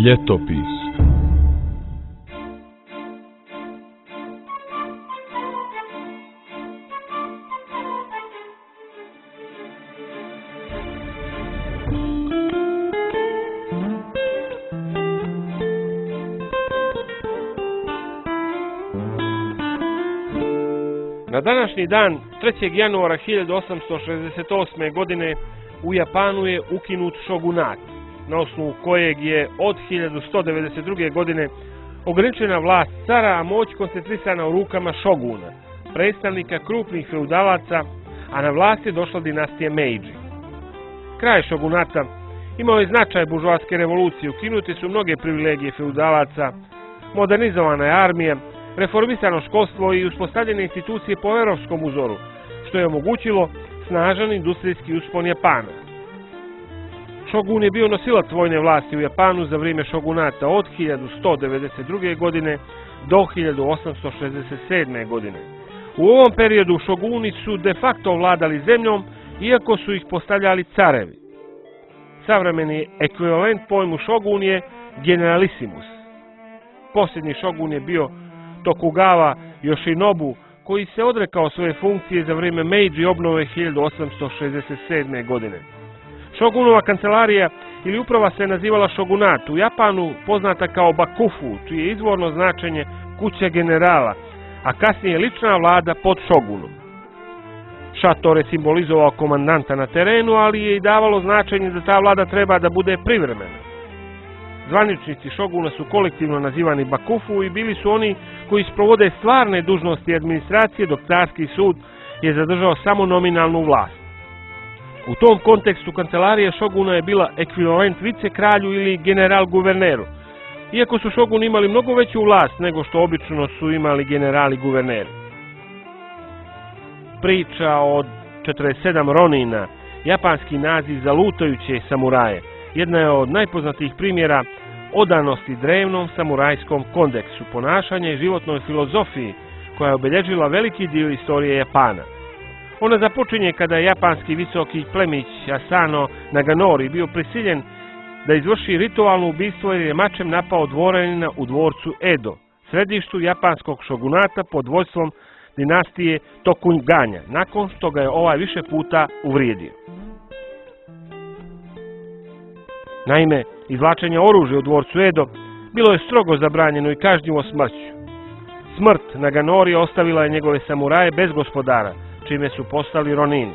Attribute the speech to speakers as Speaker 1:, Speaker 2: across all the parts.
Speaker 1: Ljetopis.
Speaker 2: Na današnji dan, 3. januara 1868. godine, u Japanu je ukinut šogunat, na osnovu kojeg je od 1192. godine ograničena vlast cara, a moć koncentrisana u rukama šoguna, predstavnika krupnih feudalaca, a na vlast je došla dinastija Meidži. Kraj šogunata imao je značaj buržoaske revolucije, ukinute su mnoge privilegije feudalaca, modernizovana je armija, reformisano školstvo i uspostavljene institucije po europskom uzoru, što je omogućilo snažan industrijski uspon Japana. Šogun je bio nosilac vojne vlasti u Japanu za vrijeme šogunata od 1192. godine do 1867. godine. U ovom periodu šoguni su de facto vladali zemljom, iako su ih postavljali carevi. Savremeni ekvivalent pojmu šogun je generalissimus. Posljednji šogun je bio Tokugawa Yoshinobu, koji se odrekao svoje funkcije za vrijeme Meidži obnove 1867. godine. Šogunova kancelarija ili uprava se nazivala šogunat, u Japanu poznata kao bakufu, čije izvorno značenje kuća generala, a kasnije lična vlada pod šogunom. Šator je simbolizovao komandanta na terenu, ali je i davalo značenje da ta vlada treba da bude privremena. Zvaničnici šoguna su kolektivno nazivani bakufu i bili su oni koji sprovode stvarne dužnosti administracije, dok carski sud je zadržao samo nominalnu vlast. U tom kontekstu kancelarija šoguna je bila ekvivalent vicekralju ili general-guverneru, iako su šoguni imali mnogo veću vlast nego što obično su imali generali-guverneri. Priča od 47 ronina, japanski naziv za lutajuće samuraje, jedna je od najpoznatijih primjera odanosti drevnom samurajskom kodeksu ponašanja i životnoj filozofiji koja je obilježila veliki dio istorije Japana. Ona započinje kada je japanski visoki plemić Asano Naganori bio prisiljen da izvrši ritualno ubistvo jer je mačem napao dvoranina u dvorcu Edo, središtu japanskog šogunata pod vodstvom dinastije Tokuganja, nakon što ga je ovaj više puta uvrijedio. Naime, izvlačenje oružja u dvorcu Edo bilo je strogo zabranjeno i kažnjivo smrću. Smrt Naganori ostavila je njegove samuraje bez gospodara, čime su postali ronini.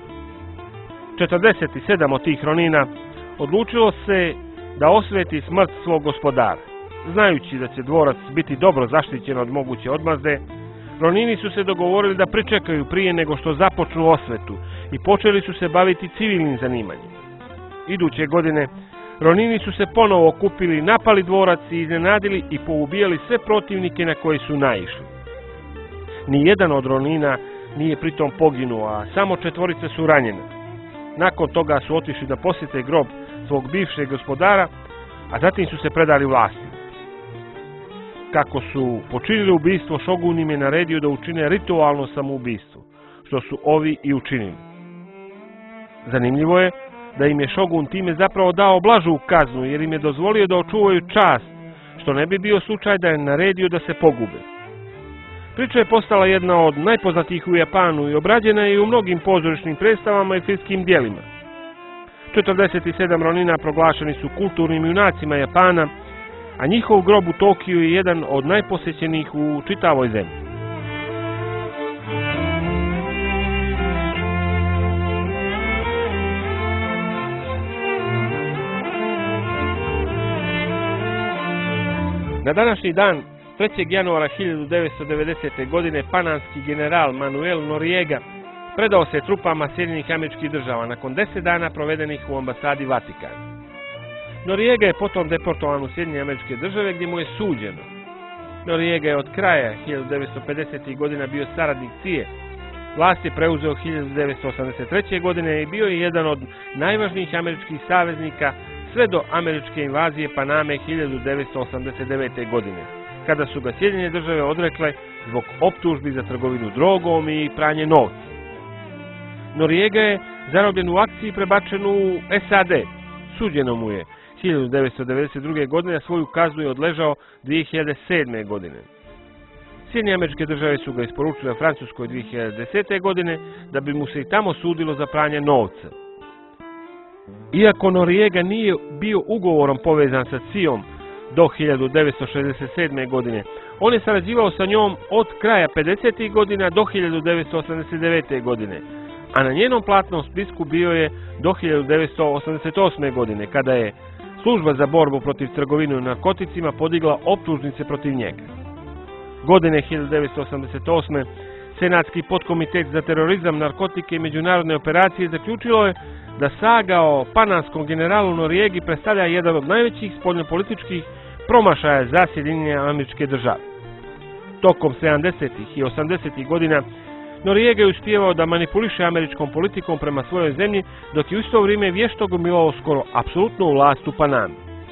Speaker 2: 47 od tih ronina odlučilo se da osveti smrt svog gospodara. Znajući da će dvorac biti dobro zaštićen od moguće odmazde, ronini su se dogovorili da pričekaju prije nego što započnu osvetu i počeli su se baviti civilnim zanimanjem. Iduće godine ronini su se ponovo okupili, napali dvorac i iznenadili i poubijali sve protivnike na koji su naišli. Nijedan od ronina nije pritom poginuo, a samo 4 su ranjene. Nakon toga su otišli da posjete grob svog bivšeg gospodara, a zatim su se predali vlasti. Kako su počinili ubistvo, šogun im je naredio da učine ritualno samoubistvo, što su ovi i učinili. Zanimljivo je da im je šogun time zapravo dao blažu kaznu jer im je dozvolio da očuvaju čast, što ne bi bio slučaj da je naredio da se pogube. Priča je postala jedna od najpoznatijih u Japanu i obrađena je u mnogim pozorišnim predstavama i filmskim djelima. 47 ronina proglašeni su kulturnim junacima Japana, a njihov grob u Tokiju je jedan od najposjećenijih u čitavoj zemlji. Na današnji dan, 3. januara 1990. godine, panamski general Manuel Noriega predao se trupama Sjedinjenih Američkih Država nakon 10 dana provedenih u ambasadi Vatikana. Noriega je potom deportovan u Sjedinjene Američke Države gdje mu je suđeno. Noriega je od kraja 1950. godina bio saradnik CIA. Vlast je preuzeo 1983. godine i bio je jedan od najvažnijih američkih saveznika sve do američke invazije Paname 1989. godine, kada su ga Sjedinjene Države odrekle zbog optužbi za trgovinu drogom i pranje novca. Noriega je zarobljen u akciji prebačen u SAD. Suđeno mu je 1992. godine, a svoju kaznu je odležao 2007. godine. Sjedinjene Američke Države su ga isporučile Francuskoj 2010. godine da bi mu se i tamo sudilo za pranje novca. Iako Noriega nije bio ugovorom povezan sa CIA-om do 1967. godine, on je sarađivao sa njom od kraja 50. godina do 1989. godine, a na njenom platnom spisku bio je do 1988. godine, kada je Služba za borbu protiv trgovine narkoticima podigla optužnice protiv njega. Godine 1988. Senatski podkomitet za terorizam, narkotike i međunarodne operacije zaključilo je da saga o panamskom generalu Noriegi predstavlja jedan od najvećih spoljnopolitičkih promašaja za Sjedinjene Američke Države. Tokom 70. i 80. godina Noriega je uspijevao da manipuliše američkom politikom prema svojoj zemlji, dok je u isto vrijeme vješto gomilao skoro apsolutnu vlast u Panami.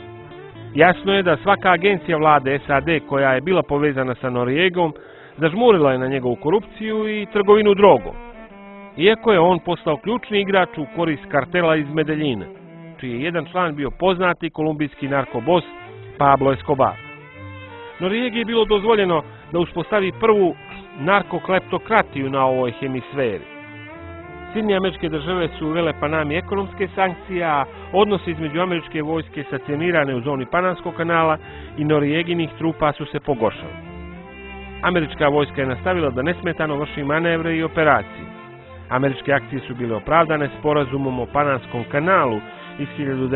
Speaker 2: Jasno je da svaka agencija vlade SAD koja je bila povezana sa Noriegom zažmurila je na njegovu korupciju i trgovinu drogom, iako je on postao ključni igrač u korist kartela iz Medeljina, čiji je jedan član bio poznati kolumbijski narkobos Pablo Escobar. Noriegi je bilo dozvoljeno da uspostavi prvu narkokleptokratiju na ovoj hemisferi. Sjedinjene Američke Države su uvele Panami ekonomske sankcije, a odnosi između američke vojske stacionirane u zoni Panamskog kanala i Norieginih trupa su se pogoršali. Američka vojska je nastavila da nesmetano vrši manevre i operacije. Američke akcije su bile opravdane sporazumom o Panamskom kanalu iz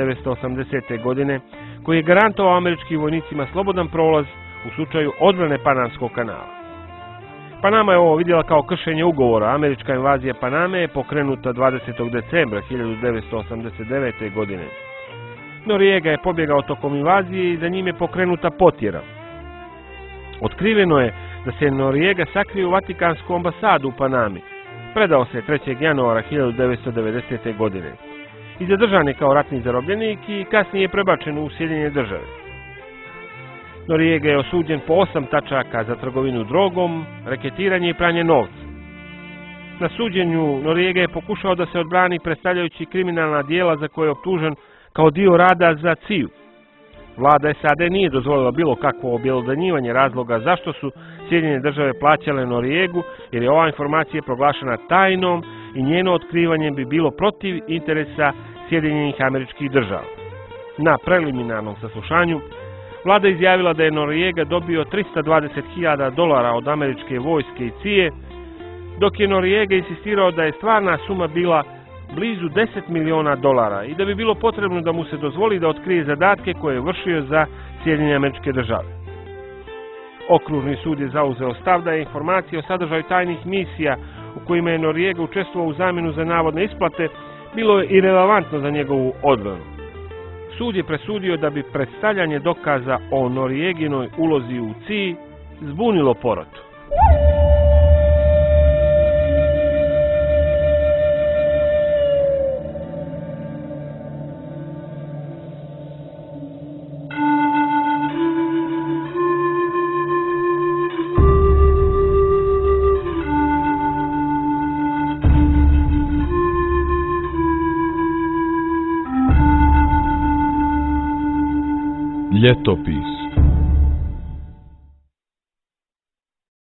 Speaker 2: 1980. godine, koji je garantovao američkim vojnicima slobodan prolaz u slučaju odbrane Panamskog kanala. Panama je ovo vidjela kao kršenje ugovora. Američka invazija Paname je pokrenuta 20. decembra 1989. godine. Noriega je pobjegao tokom invazije i za njim je pokrenuta potjera. Otkriveno je da se Noriega sakrio u Vatikansku ambasadu u Panami. Predao se 3. januara 1990. godine. I zadržan je kao ratni zarobljenik i kasnije je prebačen u Sjedinjene Države. Noriega je osuđen po 8 tačaka za trgovinu drogom, reketiranje i pranje novca. Na suđenju Noriega je pokušao da se odbrani predstavljajući kriminalna djela za koje je optužen kao dio rada za CIA-u. Vlada SAD nije dozvolila bilo kakvo objelodanjivanje razloga zašto su Sjedinjene Države plaćale Noriegu, jer je ova informacija proglašena tajnom i njeno otkrivanje bi bilo protiv interesa Sjedinjenih Američkih Država. Na preliminarnom saslušanju Vlada izjavila da je Noriega dobio $320.000 od američke vojske i CIA-e, dok je Noriega insistirao da je stvarna suma bila blizu $10 miliona i da bi bilo potrebno da mu se dozvoli da otkrije zadatke koje je vršio za Sjedinjene Američke Države. Okružni sud je zauzeo stav da je informacije o sadržaju tajnih misija u kojima je Noriega učestvovao u zamjenu za navodne isplate bilo je irelevantno za njegovu odbranu. Sud je presudio da bi predstavljanje dokaza o Norieginoj ulozi u CIA zbunilo porotu.
Speaker 1: Ljetopis.